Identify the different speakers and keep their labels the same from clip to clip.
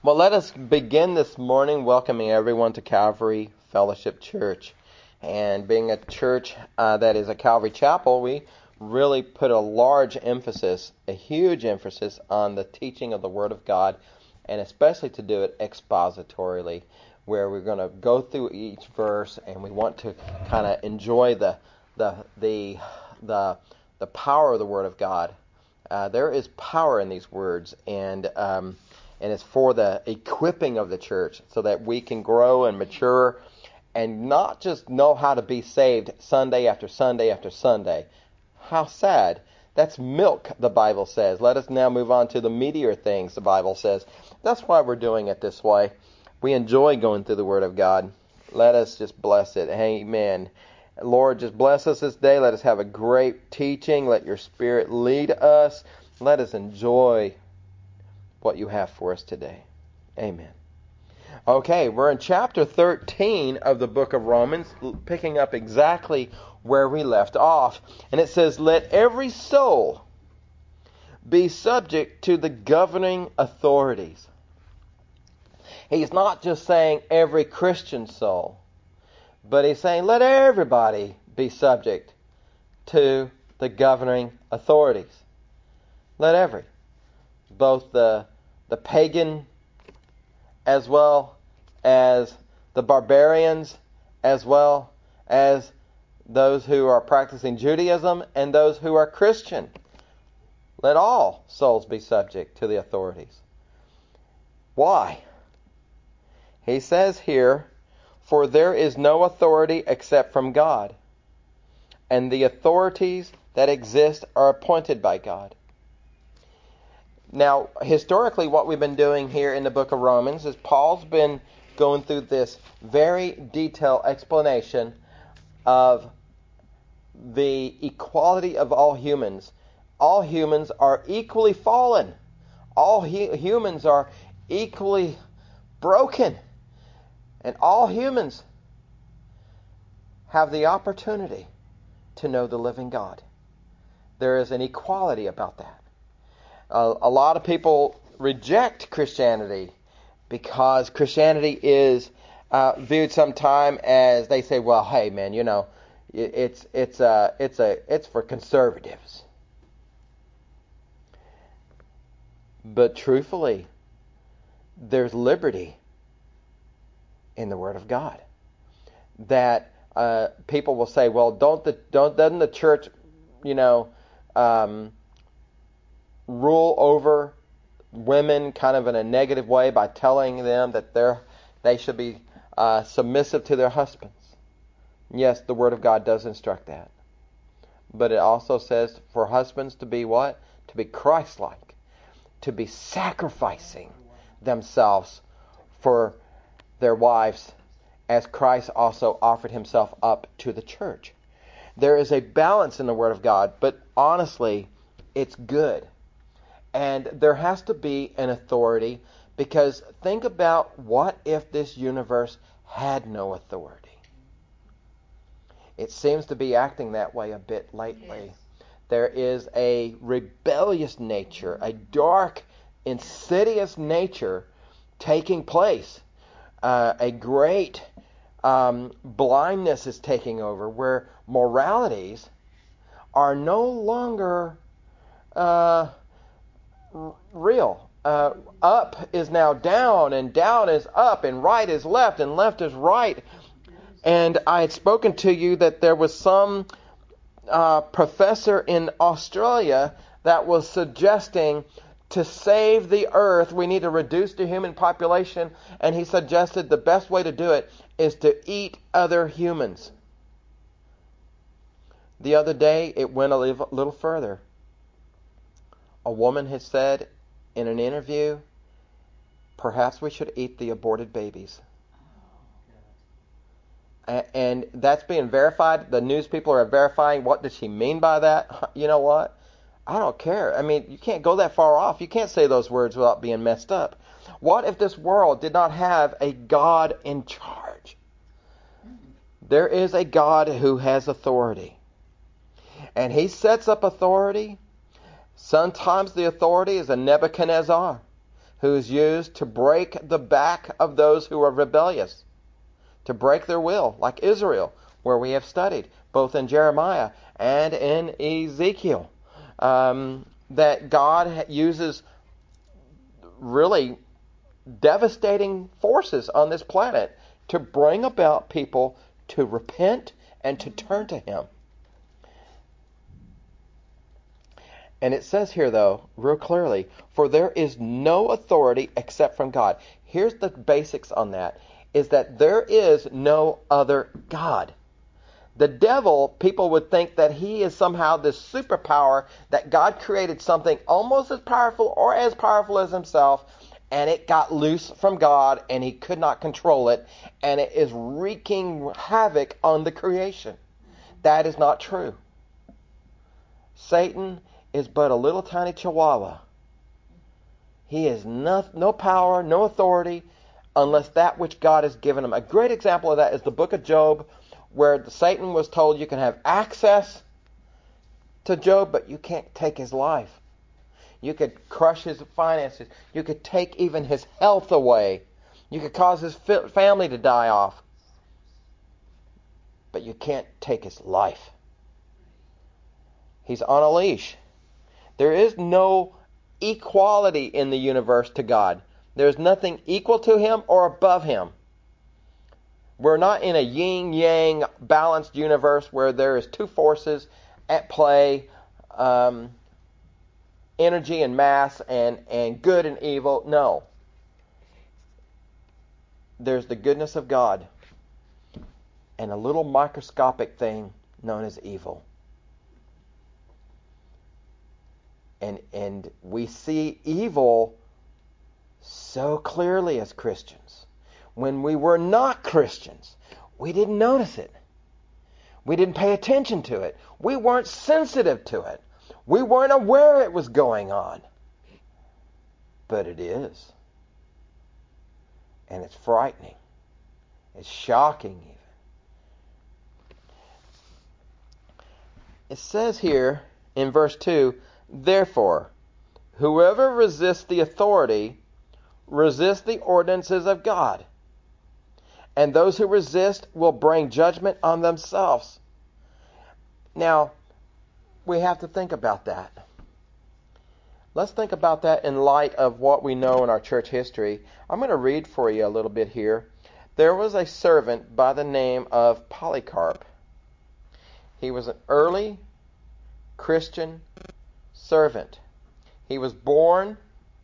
Speaker 1: Well, let us begin this morning welcoming everyone to Calvary Fellowship Church. And being a church that is a Calvary Chapel, we really put a large emphasis, a huge emphasis on the teaching of the Word of God, and especially to do it expositorily, where we're going to go through each verse and we want to kind of enjoy the power of the Word of God. There is power in these words, and it's for the equipping of the church so that we can grow and mature and not just know how to be saved Sunday after Sunday after Sunday. How sad. That's milk, the Bible says. Let us now move on to the meatier things, the Bible says. That's why we're doing it this way. We enjoy going through the Word of God. Let us just bless it. Amen. Lord, just bless us this day. Let us have a great teaching. Let your Spirit lead us. Let us enjoy what you have for us today. Amen. Okay, we're in chapter 13 of the book of Romans, picking up exactly where we left off. And it says, "Let every soul be subject to the governing authorities." He's not just saying every Christian soul, but he's saying let everybody be subject to the governing authorities. Let every. Both the pagan as well as the barbarians, as well as those who are practicing Judaism and those who are Christian. Let all souls be subject to the authorities. Why? He says here, "For there is no authority except from God, and the authorities that exist are appointed by God." Now, historically, what we've been doing here in the book of Romans is Paul's been going through this very detailed explanation of the equality of all humans. All humans are equally fallen. All humans are equally broken. And all humans have the opportunity to know the living God. There is an equality about that. A lot of people reject Christianity because Christianity is viewed sometimes as, they say, well, hey man, you know, it's for conservatives. But truthfully, there's liberty in the Word of God. That people will say, well, doesn't the church, rule over women kind of in a negative way by telling them that they should be submissive to their husbands? Yes, the Word of God does instruct that. But it also says for husbands to be what? To be Christ-like. To be sacrificing themselves for their wives, as Christ also offered himself up to the church. There is a balance in the Word of God, but honestly, it's good. And there has to be an authority, because think about what if this universe had no authority. It seems to be acting that way a bit lately. Yes. There is a rebellious nature, a dark, insidious nature taking place. A great blindness is taking over, where moralities are no longer real. Up is now down, and down is up, and right is left, and left is right. And I had spoken to you that there was some professor in Australia that was suggesting to save the earth, we need to reduce the human population, and he suggested the best way to do it is to eat other humans. The other day, it went a little further. A woman had said in an interview, perhaps we should eat the aborted babies. And that's being verified. The news people are verifying what did she mean by that. You know what? I don't care. I mean, you can't go that far off. You can't say those words without being messed up. What if this world did not have a God in charge? There is a God who has authority. And he sets up authority. Sometimes the authority is a Nebuchadnezzar. who is used to break the back of those who are rebellious, to break their will, like Israel, where we have studied, both in Jeremiah and in Ezekiel, that God uses really devastating forces on this planet to bring about people to repent and to turn to Him. And it says here, though, real clearly, for there is no authority except from God. Here's the basics on that, is that there is no other God. The devil, people would think that he is somehow this superpower, that God created something almost as powerful or as powerful as himself, and it got loose from God, and he could not control it, and it is wreaking havoc on the creation. That is not true. Satan is but a little tiny chihuahua. He has no power, no authority, unless that which God has given him. A great example of that is the book of Job, where Satan was told you can have access to Job, but you can't take his life. You could crush his finances. You could take even his health away. You could cause his family to die off. But you can't take his life. He's on a leash. There is no equality in the universe to God. There's nothing equal to him or above him. We're not in a yin-yang balanced universe where there is two forces at play, energy and mass, and good and evil. No. There's the goodness of God and a little microscopic thing known as evil. And we see evil so clearly as Christians. When we were not Christians, we didn't notice it. We didn't pay attention to it. We weren't sensitive to it. We weren't aware it was going on. But it is. And it's frightening. It's shocking even. It says here in verse 2, therefore, whoever resists the authority resists the ordinances of God. And those who resist will bring judgment on themselves. Now, we have to think about that. Let's think about that in light of what we know in our church history. I'm going to read for you a little bit here. There was a servant by the name of Polycarp. He was an early Christian servant. He was born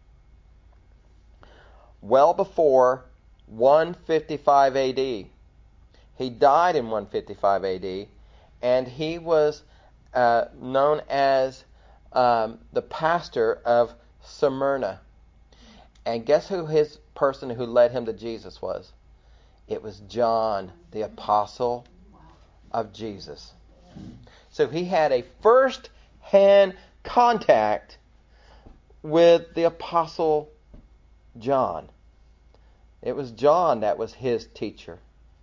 Speaker 1: well before 155 AD. He died in 155 AD, and he was known as the pastor of Smyrna. And guess who his person who led him to Jesus was? It was John, the apostle of Jesus. So he had a first-hand contact with the apostle John. It was John that was his teacher.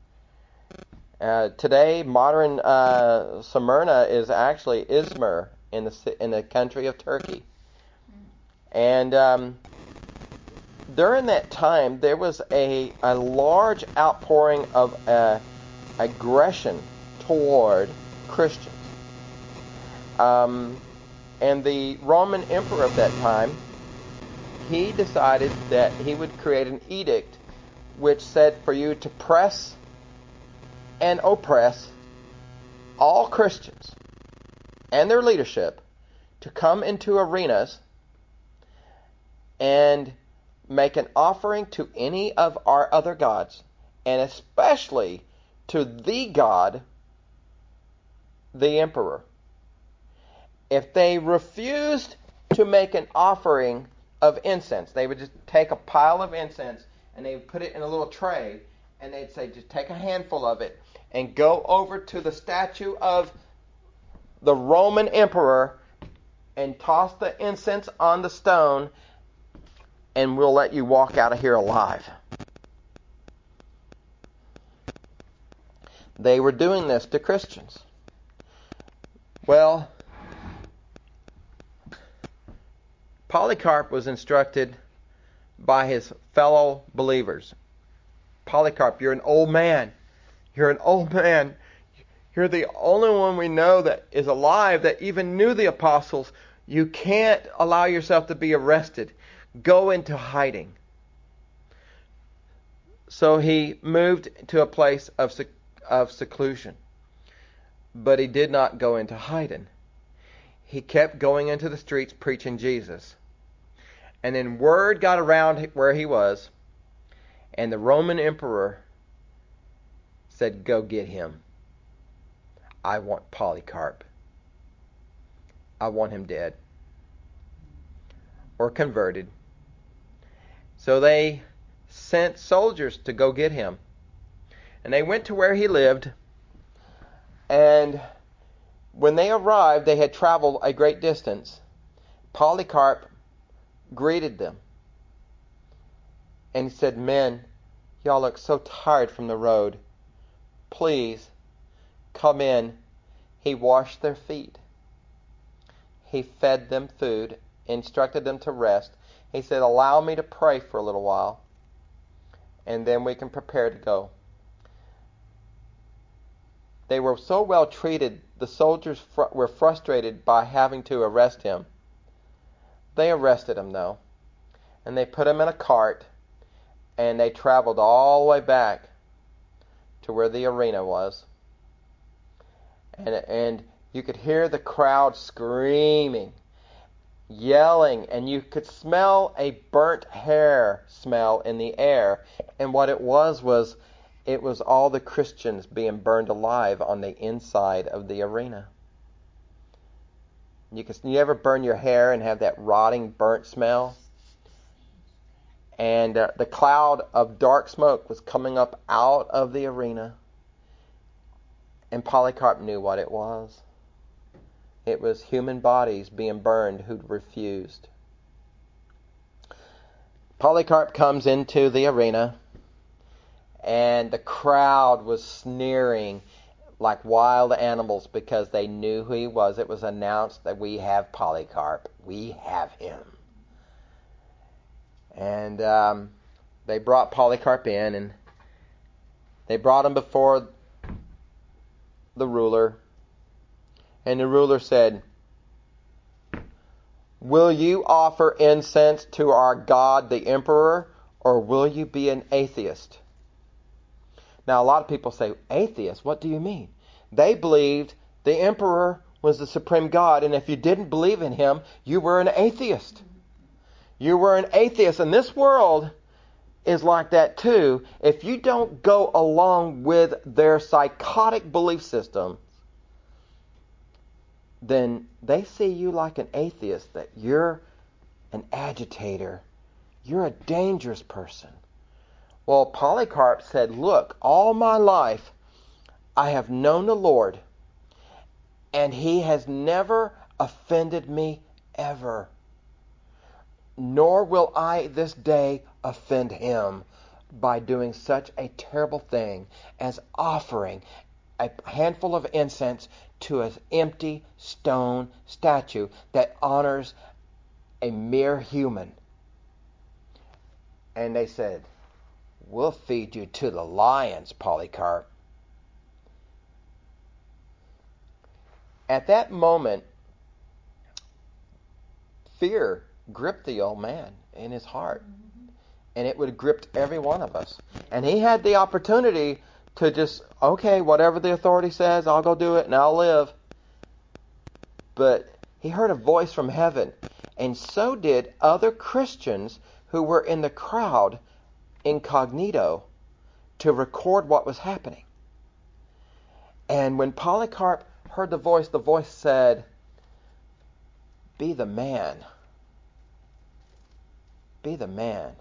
Speaker 1: Today, modern Smyrna is actually Izmir in the country of Turkey. And during that time, there was a large outpouring of aggression toward Christians. And the Roman emperor of that time, he decided that he would create an edict which said for you to press and oppress all Christians and their leadership to come into arenas and make an offering to any of our other gods, and especially to the God, the emperor. If they refused to make an offering of incense, they would just take a pile of incense and they would put it in a little tray, and they'd say, just take a handful of it and go over to the statue of the Roman emperor and toss the incense on the stone, and we'll let you walk out of here alive. They were doing this to Christians. Well, Polycarp was instructed by his fellow believers. Polycarp, you're an old man. You're an old man. You're the only one we know that is alive that even knew the apostles. You can't allow yourself to be arrested. Go into hiding. So he moved to a place of seclusion. But he did not go into hiding. He kept going into the streets preaching Jesus. And then word got around where he was, and the Roman emperor said, go get him. I want Polycarp. I want him dead or converted. So they sent soldiers to go get him. And they went to where he lived. And when they arrived, they had traveled a great distance. Polycarp greeted them. And he said, men, y'all look so tired from the road. Please, come in. He washed their feet. He fed them food, instructed them to rest. He said, allow me to pray for a little while, and then we can prepare to go. They were so well treated, the soldiers were frustrated by having to arrest him. They arrested him, though, and they put him in a cart, and they traveled all the way back to where the arena was. And you could hear the crowd screaming, yelling, and you could smell a burnt hair smell in the air. And what it was it was all the Christians being burned alive on the inside of the arena. You ever burn your hair and have that rotting, burnt smell? And the cloud of dark smoke was coming up out of the arena. And Polycarp knew what it was. It was human bodies being burned who'd refused. Polycarp comes into the arena, and the crowd was sneering like wild animals because they knew who he was. It was announced that we have Polycarp. We have him. And they brought Polycarp in, and they brought him before the ruler. And the ruler said, will you offer incense to our God, the emperor, or will you be an atheist? Now, a lot of people say, atheist? What do you mean? They believed the emperor was the supreme God, and if you didn't believe in him, you were an atheist. You were an atheist. And this world is like that too. If you don't go along with their psychotic belief system, then they see you like an atheist, that you're an agitator. You're a dangerous person. Well, Polycarp said, look, all my life I have known the Lord, and he has never offended me ever. Nor will I this day offend him by doing such a terrible thing as offering a handful of incense to an empty stone statue that honors a mere human. And they said, we'll feed you to the lions, Polycarp. At that moment, fear gripped the old man in his heart. And it would have gripped every one of us. And he had the opportunity to just, okay, whatever the authority says, I'll go do it and I'll live. But he heard a voice from heaven. And so did other Christians who were in the crowd incognito to record what was happening. And when Polycarp heard the voice said, be the man. Be the man.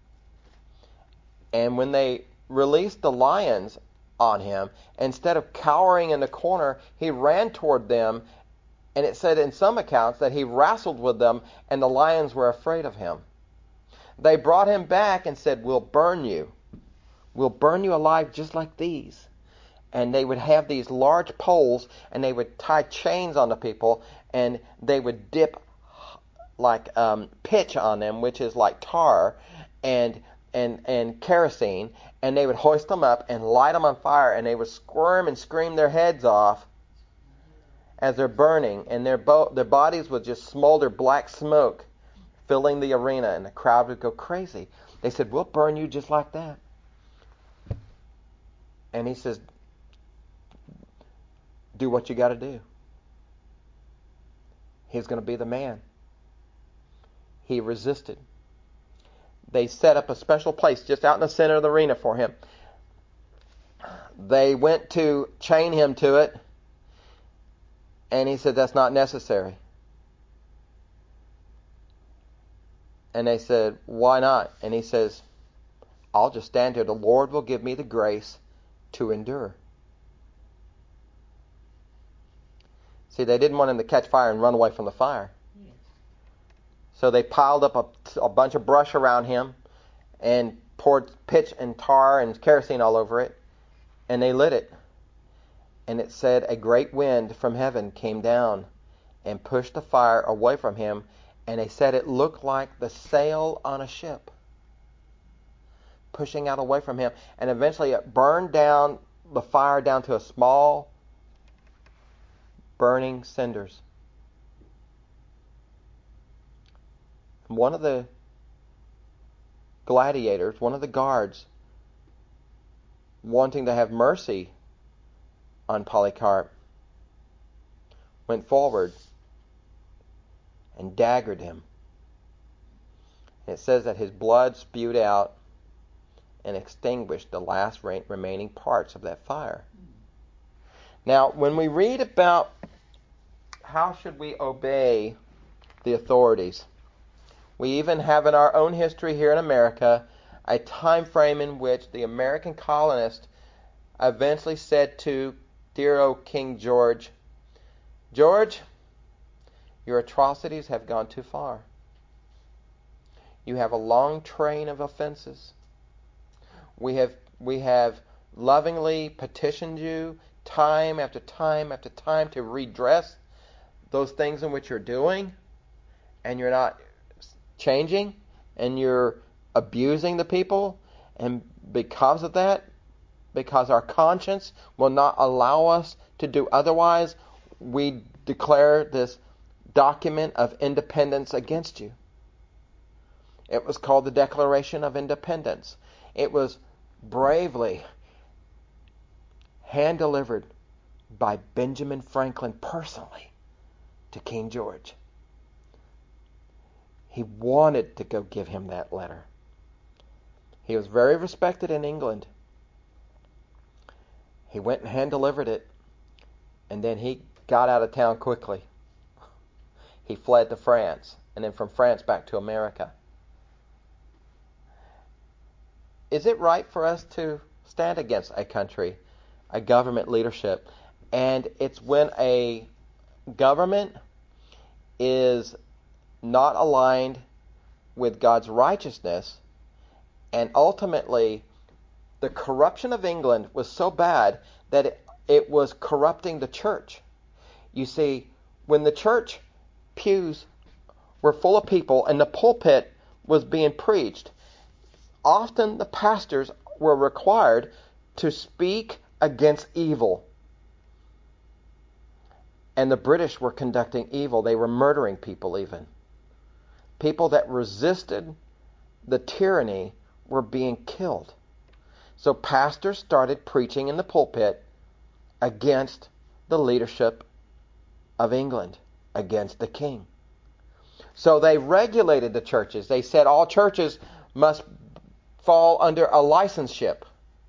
Speaker 1: And when they released the lions on him, instead of cowering in the corner, he ran toward them. And it said in some accounts that he wrestled with them, and the lions were afraid of him. They brought him back and said, we'll burn you. We'll burn you alive just like these. And they would have these large poles, and they would tie chains on the people, and they would dip like pitch on them, which is like tar, and kerosene, and they would hoist them up and light them on fire, and they would squirm and scream their heads off as they're burning, and their bodies would just smolder black smoke filling the arena, and the crowd would go crazy. They said, "We'll burn you just like that." And he says, "Do what you got to do." He's going to be the man. He resisted. They set up a special place just out in the center of the arena for him. They went to chain him to it, and he said, "That's not necessary." And they said, "Why not?" And he says, "I'll just stand here. The Lord will give me the grace to endure." See, they didn't want him to catch fire and run away from the fire. Yes. So they piled up a bunch of brush around him and poured pitch and tar and kerosene all over it, and they lit it. And it said a great wind from heaven came down and pushed the fire away from him, and they said it looked like the sail on a ship pushing out away from him, and eventually it burned down the fire down to a small burning cinders. One of the gladiators, one of the guards, wanting to have mercy on Polycarp, went forward and daggered him. And it says that his blood spewed out and extinguished the last remaining parts of that fire. Now, when we read about how should we obey the authorities, we even have in our own history here in America a time frame in which the American colonists eventually said to dear old King George, "George, your atrocities have gone too far. You have a long train of offenses. We have lovingly petitioned you time after time after time to redress those things in which you're doing, and you're not changing, and you're abusing the people, and because of that, because our conscience will not allow us to do otherwise, we declare this document of independence against you." It was called the Declaration of Independence. It was bravely hand-delivered by Benjamin Franklin personally to King George. He wanted to go give him that letter. He was very respected in England. He went and hand-delivered it, and then he got out of town quickly. He fled to France, and then from France back to America. Is it right for us to stand against a country, a government leadership? And it's when a government is not aligned with God's righteousness, and ultimately the corruption of England was so bad that it was corrupting the church. You see, when the church pews were full of people and the pulpit was being preached, often the pastors were required to speak against evil. And the British were conducting evil. They were murdering people even. People that resisted the tyranny were being killed. So pastors started preaching in the pulpit against the leadership of England, against the king. So they regulated the churches. They said all churches must fall under a licenseship.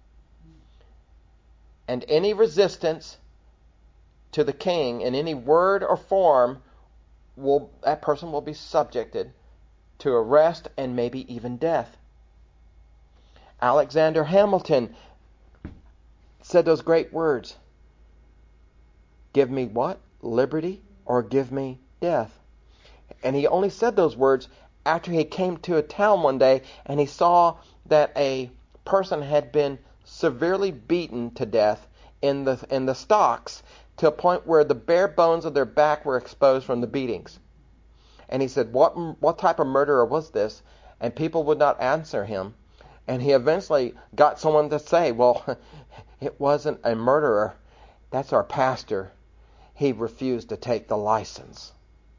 Speaker 1: And any resistance to the king in any word or form, that person will be subjected to arrest and maybe even death. Alexander Hamilton said those great words, "Give me what? Liberty, or give me death." And he only said those words after he came to a town one day and he saw that a person had been severely beaten to death in the stocks, to a point where the bare bones of their back were exposed from the beatings. And he said, what type of murderer was this? And people would not answer him. And he eventually got someone to say, well, it wasn't a murderer. That's our pastor. He refused to take the license.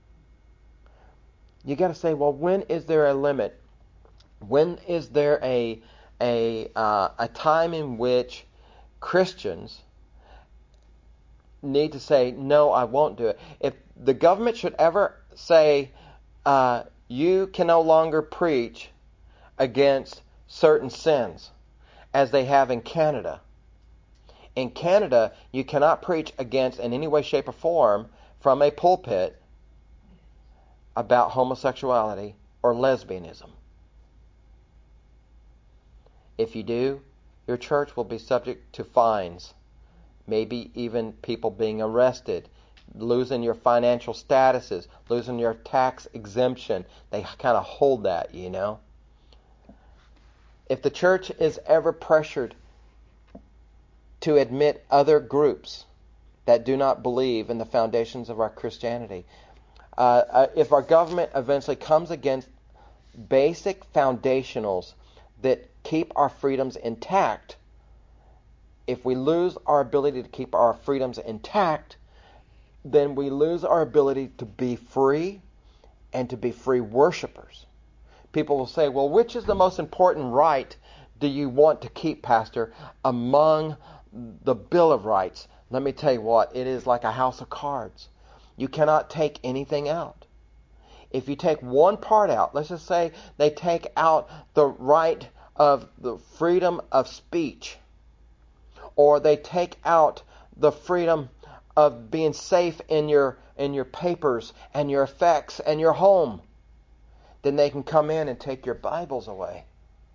Speaker 1: You got to say, well, when is there a limit? When is there a time in which Christians need to say, no, I won't do it? If the government should ever say, you can no longer preach against certain sins, as they have in Canada. In Canada, you cannot preach against, in any way, shape, or form, from a pulpit, about homosexuality or lesbianism. If you do, your church will be subject to fines, maybe even people being arrested, losing your financial statuses, losing your tax exemption. They kind of hold that, you know. If the church is ever pressured to admit other groups that do not believe in the foundations of our Christianity, if our government eventually comes against basic foundationals that keep our freedoms intact, if we lose our ability to keep our freedoms intact, then we lose our ability to be free and to be free worshipers. People will say, well, which is the most important right do you want to keep, Pastor, among the Bill of Rights? Let me tell you what, it is like a house of cards. You cannot take anything out. If you take one part out, let's just say they take out the right of the freedom of speech, or they take out the freedom of being safe in your papers and your effects and your home, then they can come in and take your Bibles away.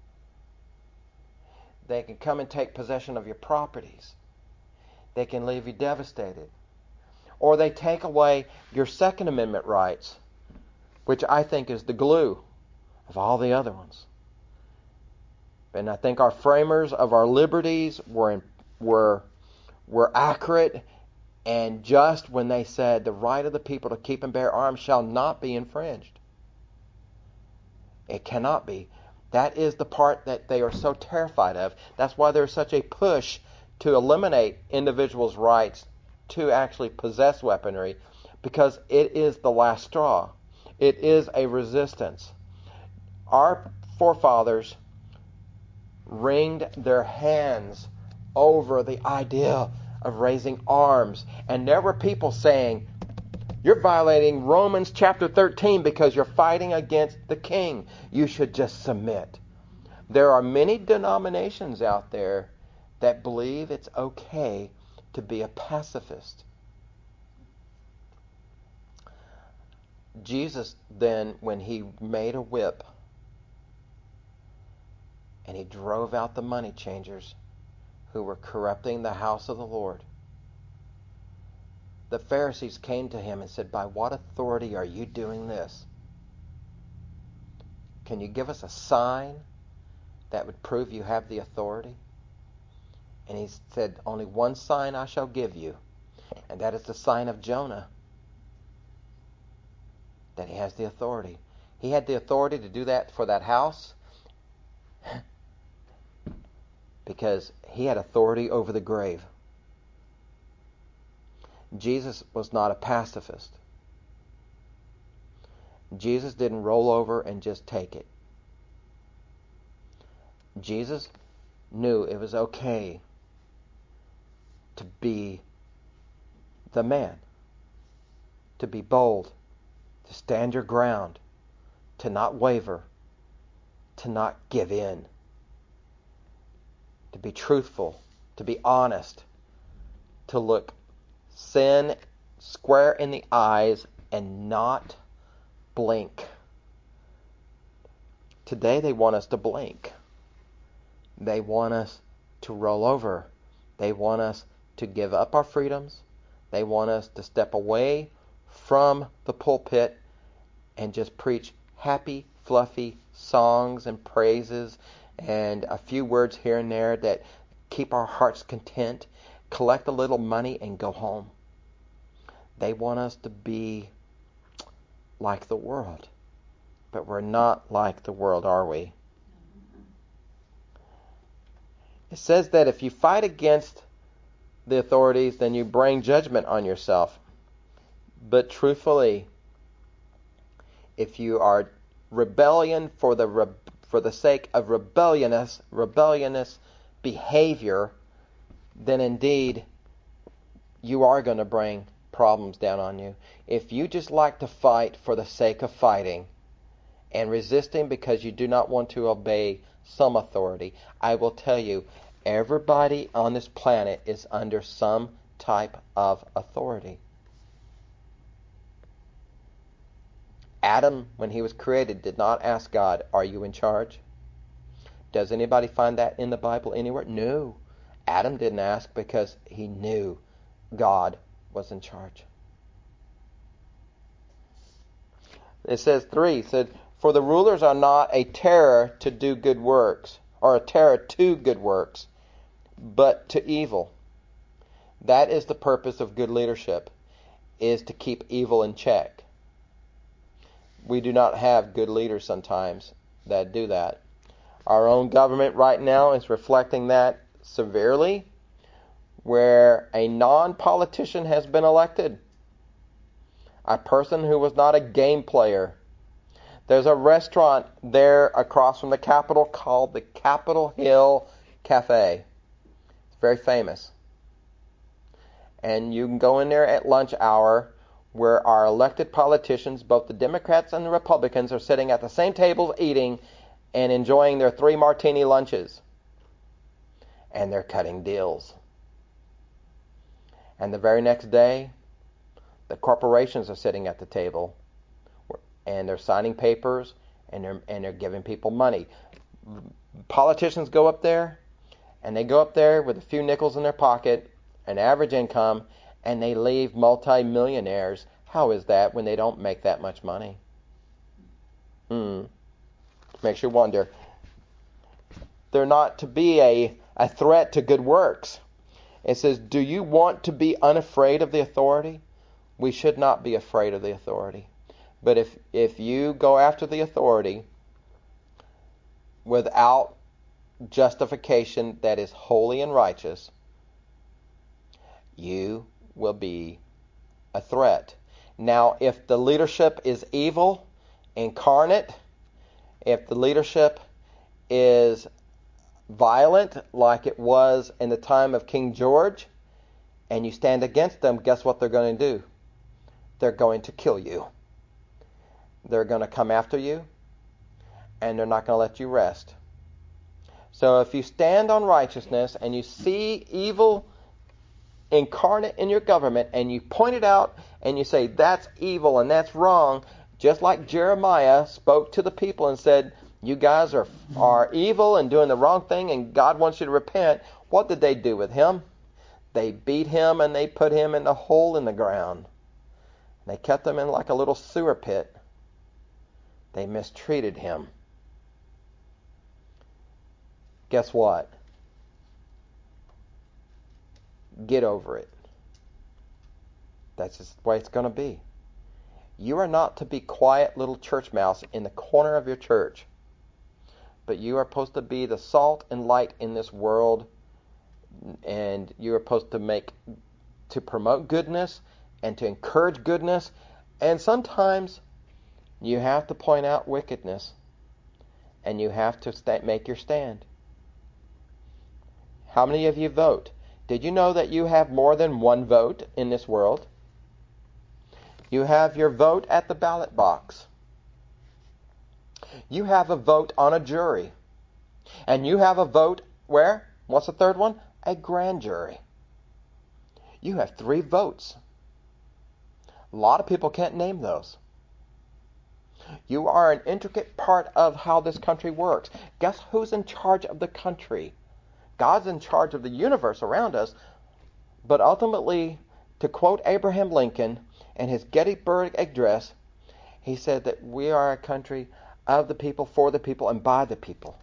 Speaker 1: They can come and take possession of your properties. They can leave you devastated. Or they take away your Second Amendment rights, which I think is the glue of all the other ones. And I think our framers of our liberties were accurate and just when they said the right of the people to keep and bear arms shall not be infringed. It cannot be. That is the part that they are so terrified of. That's why there's such a push to eliminate individuals' rights to actually possess weaponry, because it is the last straw. It is a resistance. Our forefathers wringed their hands over the idea of raising arms. And there were people saying, you're violating Romans chapter 13 because you're fighting against the king. You should just submit. There are many denominations out there that believe it's okay to be a pacifist. Jesus then, when he made a whip and he drove out the money changers who were corrupting the house of the Lord, the Pharisees came to him and said, by what authority are you doing this? Can you give us a sign that would prove you have the authority? And he said, only one sign I shall give you, and that is the sign of Jonah, that he has the authority. He had the authority to do that for that house because he had authority over the grave. Jesus was not a pacifist. Jesus didn't roll over and just take it. Jesus knew it was okay to be the man, to be bold, to stand your ground, to not waver, to not give in, to be truthful, to be honest, to look sin square in the eyes and not blink. Today they want us to blink. They want us to roll over. They want us to give up our freedoms. They want us to step away from the pulpit and just preach happy, fluffy songs and praises and a few words here and there that keep our hearts content, collect a little money and go home. They want us to be like the world. But we're not like the world, are we? It says that if you fight against the authorities, then you bring judgment on yourself. But truthfully, if you are rebellion for the sake of rebellious behavior, then indeed you are going to bring problems down on you. If you just like to fight for the sake of fighting and resisting because you do not want to obey some authority, I will tell you, everybody on this planet is under some type of authority. Adam, when he was created, did not ask God, "Are you in charge?" Does anybody find that in the Bible anywhere? No. Adam didn't ask because he knew God was in charge. It says 3, "For the rulers are not a terror to do good works, or a terror to good works, but to evil." That is the purpose of good leadership, is to keep evil in check. We do not have good leaders sometimes that do that. Our own government right now is reflecting that severely, where a non-politician has been elected. A person who was not a game player. There's a restaurant there across from the Capitol called the Capitol Hill Cafe. It's very famous. And you can go in there at lunch hour, where our elected politicians, both the Democrats and the Republicans, are sitting at the same tables eating and enjoying their 3 martini lunches. And they're cutting deals. And the very next day, the corporations are sitting at the table and they're signing papers and they're giving people money. Politicians go up there, and they go up there with a few nickels in their pocket, an average income, and they leave multi-millionaires. How is that when they don't make that much money? Makes you wonder. They're not to be a threat to good works. It says, do you want to be unafraid of the authority? We should not be afraid of the authority. But if you go after the authority without justification that is holy and righteous, you will be a threat. Now, if the leadership is evil, incarnate, if the leadership is violent like it was in the time of King George, and you stand against them, guess what they're going to do? They're going to kill you. They're going to come after you, and they're not going to let you rest. So if you stand on righteousness and you see evil incarnate in your government and you point it out and you say that's evil and that's wrong, just like Jeremiah spoke to the people and said, you guys are evil and doing the wrong thing and God wants you to repent, what did they do with him? They beat him and they put him in a hole in the ground. They kept him in like a little sewer pit. They mistreated him. Guess what? Get over it. That's just the way it's going to be. You are not to be quiet little church mouse in the corner of your church, but you are supposed to be the salt and light in this world, and you are supposed to promote goodness and to encourage goodness, and sometimes you have to point out wickedness, and you have to make your stand. How many of you vote? Did you know that you have more than one vote in this world? You have your vote at the ballot box. You have a vote on a jury. And you have a vote where? What's the third one? A grand jury. You have 3 votes. A lot of people can't name those. You are an intricate part of how this country works. Guess who's in charge of the country? God's in charge of the universe around us, but ultimately, to quote Abraham Lincoln in his Gettysburg Address, he said that we are a country of the people, for the people, and by the people.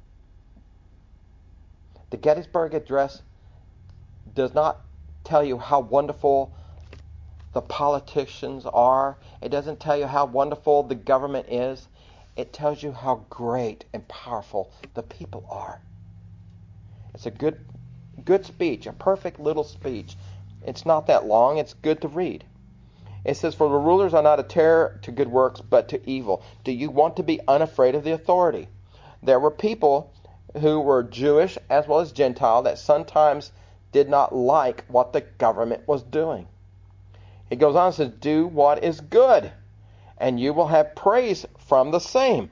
Speaker 1: The Gettysburg Address does not tell you how wonderful the politicians are. It doesn't tell you how wonderful the government is. it tells you how great and powerful the people are. It's a good speech, a perfect little speech. It's not that long. It's good to read. It says, "For the rulers are not a terror to good works, but to evil." Do you want to be unafraid of the authority? There were people who were Jewish as well as Gentile that sometimes did not like what the government was doing. He goes on and says, "Do what is good, and you will have praise from the same.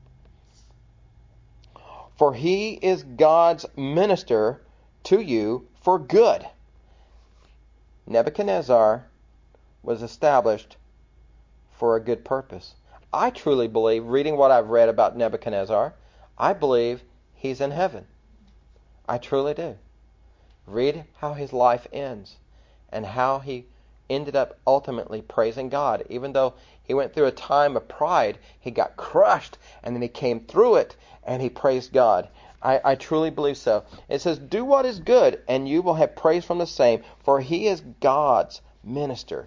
Speaker 1: For he is God's minister to you for good." Nebuchadnezzar was established for a good purpose. I truly believe, reading what I've read about Nebuchadnezzar, I believe he's in heaven. I truly do. Read how his life ends and how he ended up ultimately praising God. Even though he went through a time of pride, he got crushed, and then he came through it and he praised God. I truly believe so. It says, "Do what is good, and you will have praise from the same, for he is God's minister."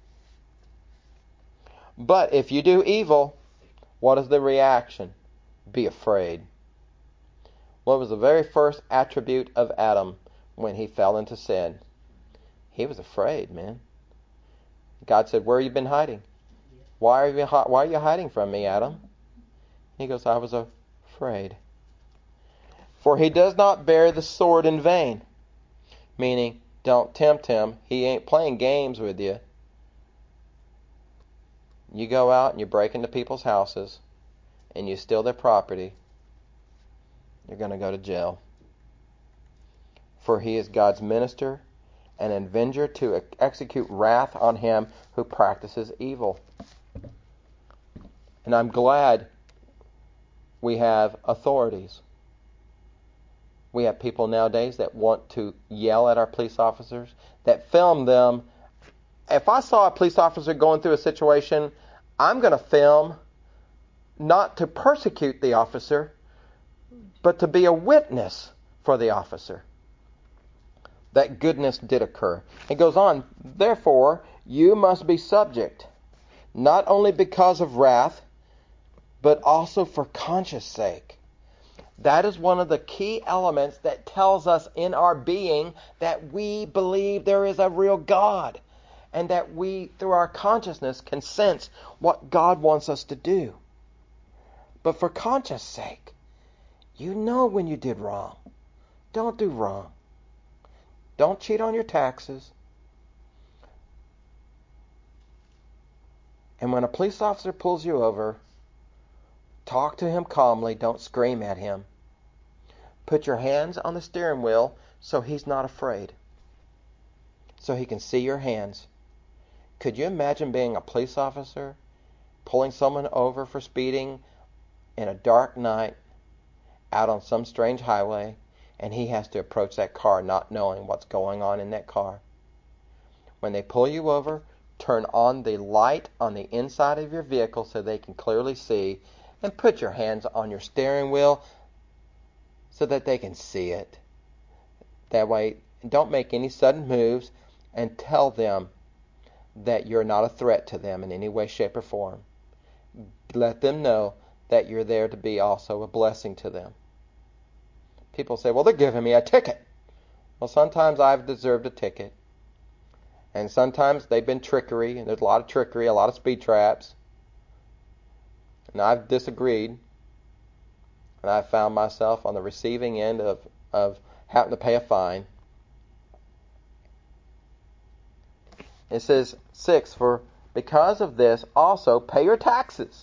Speaker 1: But if you do evil, what is the reaction? Be afraid. What was the very first attribute of Adam when he fell into sin? He was afraid, man. God said, "Where have you been hiding? Why are you hiding from me, Adam?" He goes, "I was afraid." For he does not bear the sword in vain. Meaning, don't tempt him. He ain't playing games with you. You go out and you break into people's houses and you steal their property, you're going to go to jail. For he is God's minister, an avenger to execute wrath on him who practices evil. And I'm glad we have authorities. We have people nowadays that want to yell at our police officers, that film them. If I saw a police officer going through a situation, I'm going to film not to persecute the officer, but to be a witness for the officer. That goodness did occur. It goes on, "Therefore, you must be subject, not only because of wrath, but also for conscience sake." That is one of the key elements that tells us in our being that we believe there is a real God, and that we, through our consciousness, can sense what God wants us to do. But for conscience sake, you know when you did wrong. Don't do wrong. Don't cheat on your taxes. And when a police officer pulls you over, talk to him calmly. Don't scream at him. Put your hands on the steering wheel so he's not afraid, so he can see your hands. Could you imagine being a police officer, pulling someone over for speeding in a dark night out on some strange highway, and he has to approach that car not knowing what's going on in that car? When they pull you over, turn on the light on the inside of your vehicle so they can clearly see, and put your hands on your steering wheel so that they can see it. That way, don't make any sudden moves, and tell them that you're not a threat to them in any way, shape, or form. Let them know that you're there to be also a blessing to them. People say, "Well, they're giving me a ticket." Well, sometimes I've deserved a ticket. And sometimes they've been trickery, and there's a lot of trickery, a lot of speed traps. And I've disagreed. And I've found myself on the receiving end of having to pay a fine. It says 6, "For because of this also pay your taxes,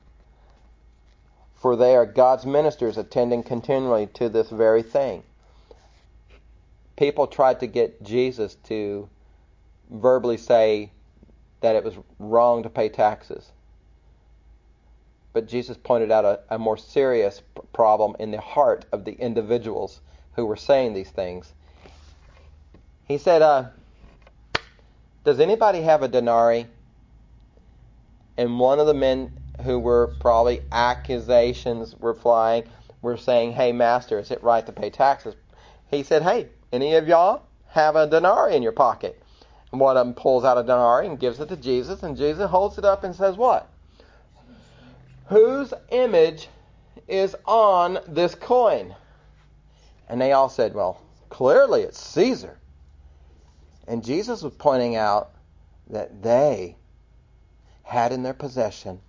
Speaker 1: for they are God's ministers attending continually to this very thing." People tried to get Jesus to verbally say that it was wrong to pay taxes. But Jesus pointed out a more serious problem in the heart of the individuals who were saying these things. He said, "Does anybody have a denarii?" And one of the men who were probably accusations were flying were saying, "Hey, master, is it right to pay taxes?" He said, "Hey, any of y'all have a denarii in your pocket?" And one of them pulls out a denarii and gives it to Jesus, and Jesus holds it up and says what? whose image is on this coin? And they all said, well, clearly it's Caesar. And Jesus was pointing out that they had in their possession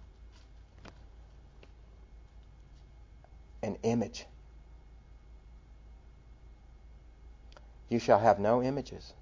Speaker 1: an image. You shall have no images.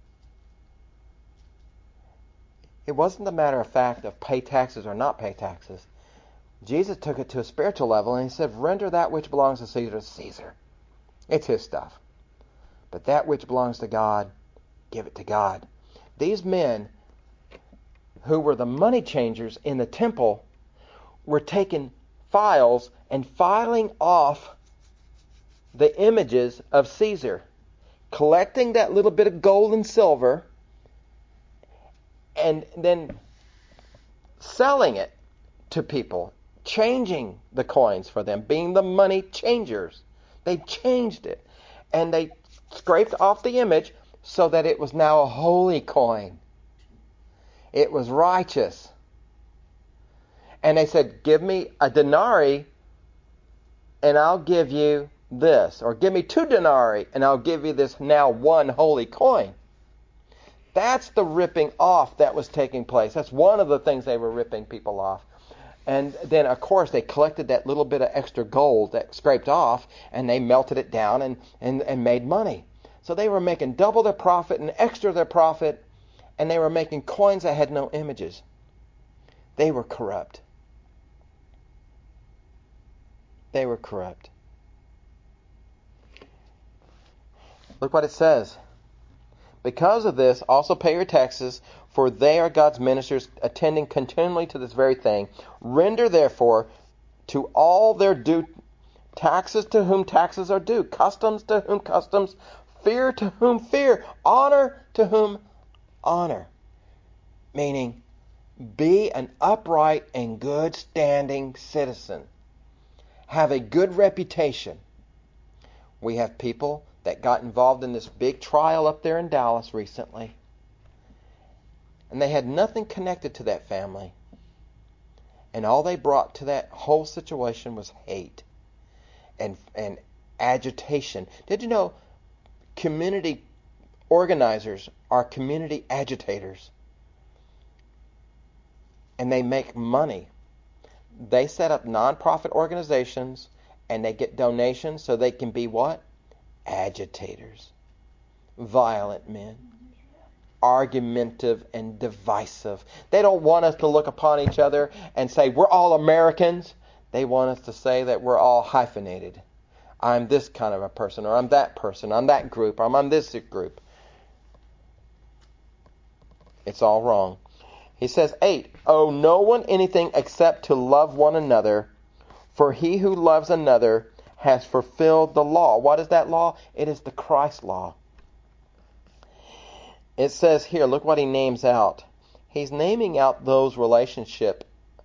Speaker 1: It wasn't a matter of fact of pay taxes or not pay taxes. Jesus took it to a spiritual level and he said, render that which belongs to Caesar to Caesar. It's his stuff. But that which belongs to God, give it to God. These men who were the money changers in the temple were taking files and filing off the images of Caesar, collecting that little bit of gold and silver, and then selling it to people, changing the coins for them, being the money changers. They changed it, and they scraped off the image so that it was now a holy coin. It was righteous. And they said, give me a denarii and I'll give you this. Or give me 2 denarii and I'll give you this now one holy coin. That's the ripping off that was taking place. That's one of the things they were ripping people off. And then, of course, they collected that little bit of extra gold that scraped off and they melted it down and made money. So they were making double their profit and extra their profit, and they were making coins that had no images. They were corrupt. They were corrupt. Look what it says. Because of this, also pay your taxes, for they are God's ministers, attending continually to this very thing. Render, therefore, to all their due taxes to whom taxes are due, customs to whom customs, fear to whom fear, honor to whom honor. Meaning, be an upright and good standing citizen. Have a good reputation. We have people that got involved in this big trial up there in Dallas recently. And they had nothing connected to that family. And all they brought to that whole situation was hate and agitation. Did you know community organizers are community agitators? And they make money. They set up nonprofit organizations and they get donations so they can be what? Agitators. Violent men. Argumentative and divisive. They don't want us to look upon each other and say we're all Americans. They want us to say that we're all hyphenated. I'm this kind of a person, or I'm that person, I'm that group, or I'm this group. It's all wrong. He says, 8, owe no one anything except to love one another, for he who loves another has fulfilled the law. What is that law? It is the Christ law. It says here, look what he names out. He's naming out those relationship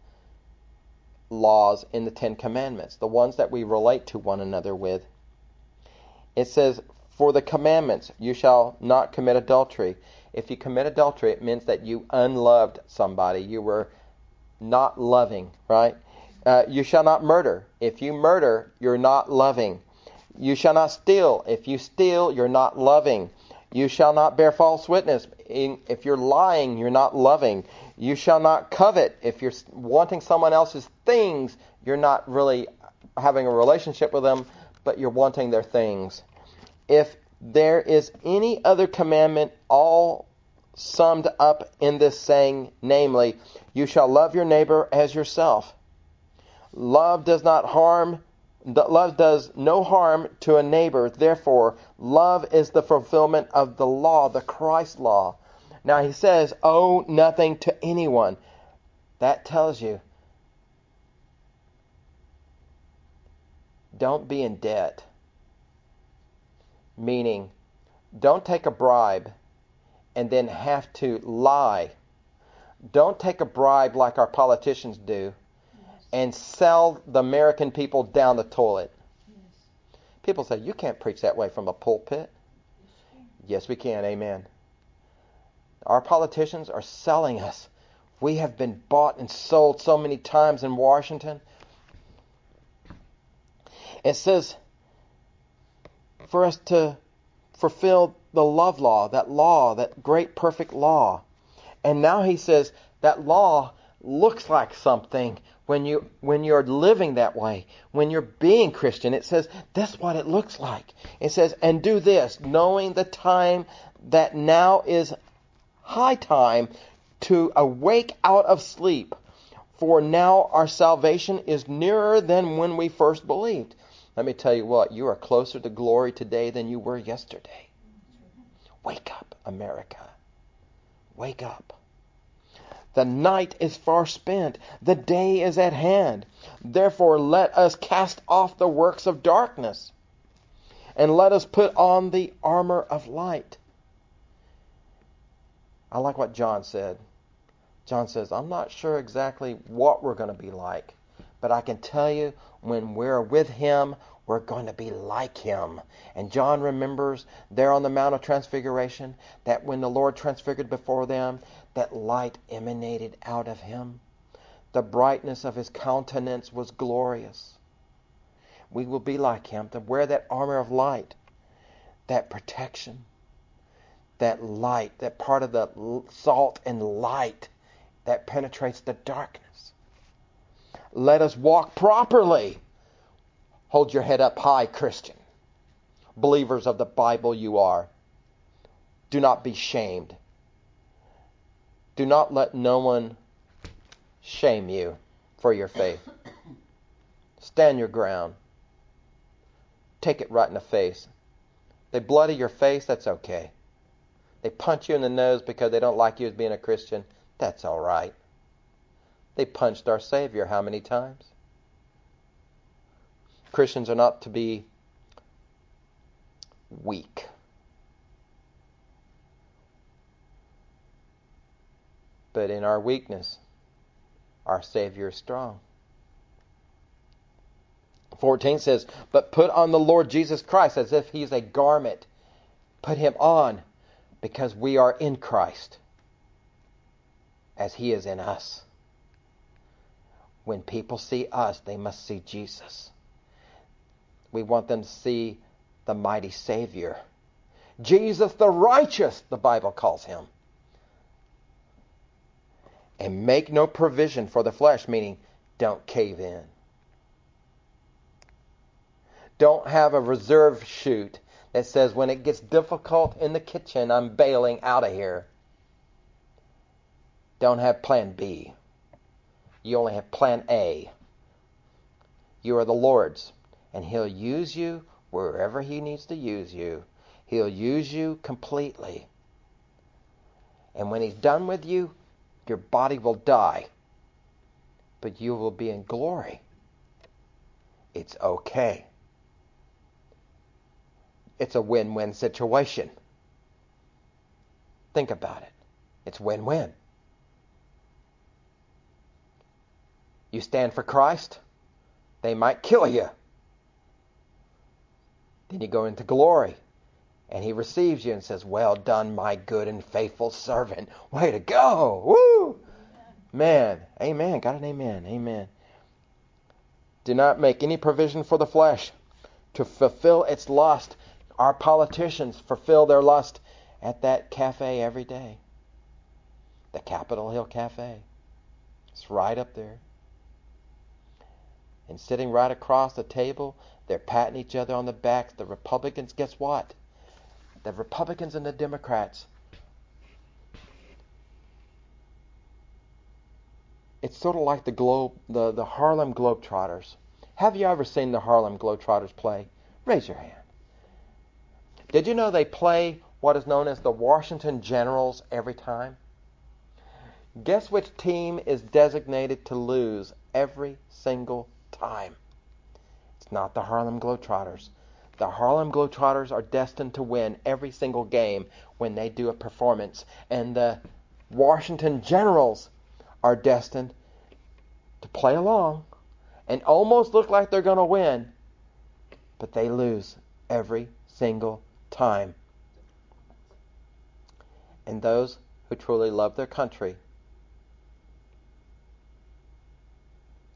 Speaker 1: laws in the 10 Commandments, the ones that we relate to one another with. It says, for the commandments, you shall not commit adultery. If you commit adultery, it means that you unloved somebody. You were not loving, right? You shall not murder. If you murder, you're not loving. You shall not steal. If you steal, you're not loving. You shall not bear false witness. If you're lying, you're not loving. You shall not covet. If you're wanting someone else's things, you're not really having a relationship with them, but you're wanting their things. If there is any other commandment, all summed up in this saying, namely, you shall love your neighbor as yourself. Love does no harm to a neighbor. Therefore, love is the fulfillment of the law, the Christ law. Now he says, owe nothing to anyone. That tells you, don't be in debt. Meaning, don't take a bribe and then have to lie. Don't take a bribe like our politicians do and sell the American people down the toilet. People say, you can't preach that way from a pulpit. Yes, we can. Amen. Our politicians are selling us We have been bought and sold so many times in Washington. It says for us to fulfill the love law, that great perfect law. And now he says that law looks like something when you're living that way, when you're being Christian. It says that's what it looks like. It says, and do this, knowing the time that now is high time to awake out of sleep. For now our salvation is nearer than when we first believed. Let me tell you what, you are closer to glory today than you were yesterday. Wake up, America. Wake up. The night is far spent. The day is at hand. Therefore, let us cast off the works of darkness, and let us put on the armor of light. I like what John said. John says, I'm not sure exactly what we're going to be like, but I can tell you when we're with Him, we're going to be like Him. And John remembers there on the Mount of Transfiguration that when the Lord transfigured before them, that light emanated out of Him. The brightness of His countenance was glorious. We will be like Him, to wear that armor of light, that protection, that light, that part of the salt and light that penetrates the darkness. Let us walk properly. Hold your head up high, Christian. Believers of the Bible you are. Do not be shamed. Do not let no one shame you for your faith. Stand your ground. Take it right in the face. They bloody your face, that's okay. They punch you in the nose because they don't like you as being a Christian, that's all right. They punched our Savior how many times? Christians are not to be weak. But in our weakness, our Savior is strong. 14 says, but put on the Lord Jesus Christ as if He's a garment. Put Him on because we are in Christ as He is in us. When people see us, they must see Jesus. We want them to see the mighty Savior. Jesus the righteous, the Bible calls Him. And make no provision for the flesh, meaning don't cave in. Don't have a reserve chute that says when it gets difficult in the kitchen, I'm bailing out of here. Don't have plan B. You only have plan A. You are the Lord's, and He'll use you wherever He needs to use you. He'll use you completely. And when He's done with you, your body will die, but you will be in glory. It's okay. It's a win-win situation. Think about it. It's win-win. You stand for Christ, they might kill you. Then you go into glory, and He receives you and says, well done, my good and faithful servant. Way to go. Woo! Man. Amen. Got an amen. Amen. Do not make any provision for the flesh to fulfill its lust. Our politicians fulfill their lust at that cafe every day. The Capitol Hill Cafe. It's right up there. And sitting right across the table, they're patting each other on the back. The Republicans, guess what? The Republicans and the Democrats. It's sort of like the Harlem Globetrotters. Have you ever seen the Harlem Globetrotters play? Raise your hand. Did you know they play what is known as the Washington Generals every time? Guess which team is designated to lose every single time? It's not the Harlem Globetrotters. The Harlem Globetrotters are destined to win every single game when they do a performance. And the Washington Generals are destined to play along and almost look like they're going to win, but they lose every single time. And those who truly love their country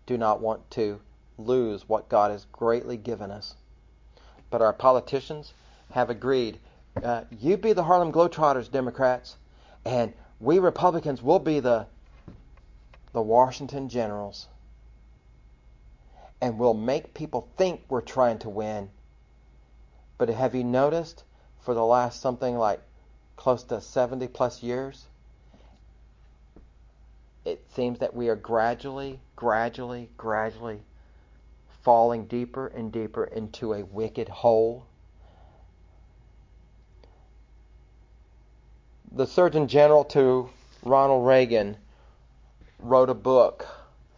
Speaker 1: do not want to lose what God has greatly given us. But our politicians have agreed, you be the Harlem Globetrotters, Democrats, and we Republicans will be the Washington Generals. And we'll make people think we're trying to win. But have you noticed for the last something like close to 70 plus years, it seems that we are gradually falling deeper and deeper into a wicked hole. The Surgeon General to Ronald Reagan wrote a book,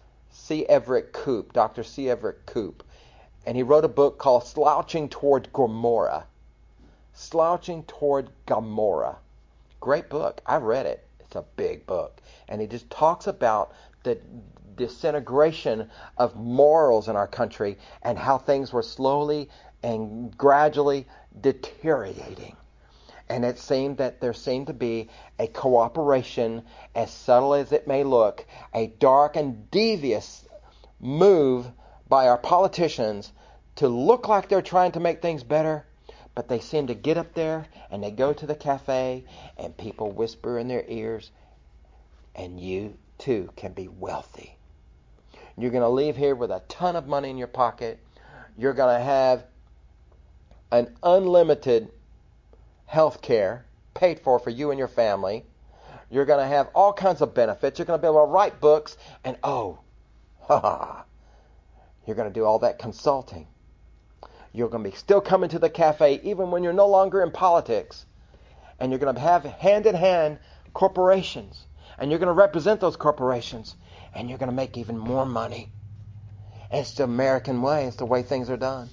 Speaker 1: Dr. C. Everett Koop, and he wrote a book called Slouching Toward Gomorrah. Slouching Toward Gomorrah. Great book. I read it. It's a big book. And he just talks about the disintegration of morals in our country and how things were slowly and gradually deteriorating. And it seemed that there seemed to be a cooperation, as subtle as it may look, a dark and devious move by our politicians to look like they're trying to make things better, but they seem to get up there and they go to the cafe and people whisper in their ears, and you too can be wealthy. You're going to leave here with a ton of money in your pocket. You're going to have an unlimited health care paid for you and your family. You're going to have all kinds of benefits. You're going to be able to write books, and you're going to do all that consulting. You're going to be still coming to the cafe even when you're no longer in politics. And you're going to have hand-in-hand corporations. And you're going to represent those corporations. And you're going to make even more money. And it's the American way. It's the way things are done.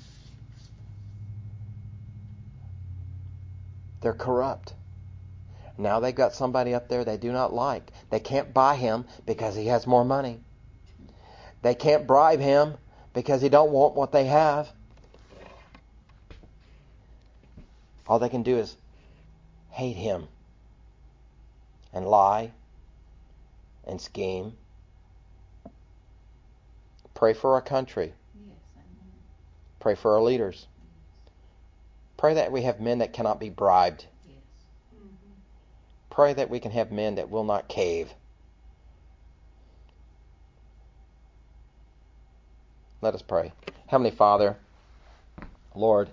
Speaker 1: They're corrupt. Now they've got somebody up there they do not like. They can't buy him because he has more money. They can't bribe him because he don't want what they have. All they can do is hate him and lie and scheme. Pray for our country.
Speaker 2: Yes, amen.
Speaker 1: Pray for our leaders. Pray that we have men that cannot be bribed.
Speaker 2: Yes. Mm-hmm.
Speaker 1: Pray that we can have men that will not cave. Let us pray. Heavenly Father, Lord,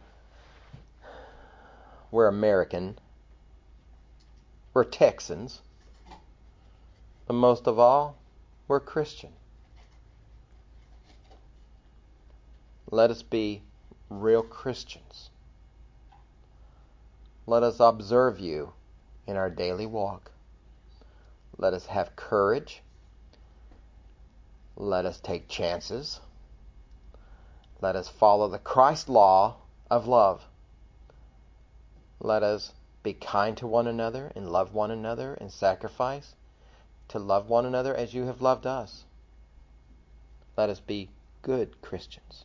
Speaker 1: we're American. We're Texans. But most of all, we're Christian. Let us be real Christians. Let us observe you in our daily walk. Let us have courage. Let us take chances. Let us follow the Christ law of love. Let us be kind to one another and love one another and sacrifice to love one another as you have loved us. Let us be good Christians.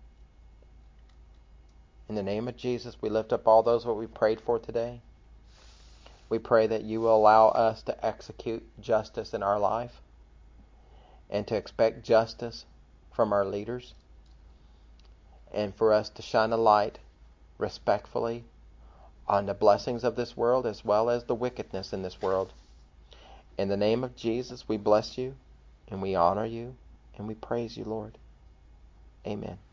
Speaker 1: In the name of Jesus, we lift up all those what we prayed for today. We pray that you will allow us to execute justice in our life and to expect justice from our leaders, and for us to shine a light respectfully on the blessings of this world as well as the wickedness in this world. In the name of Jesus, we bless you and we honor you and we praise you, Lord. Amen.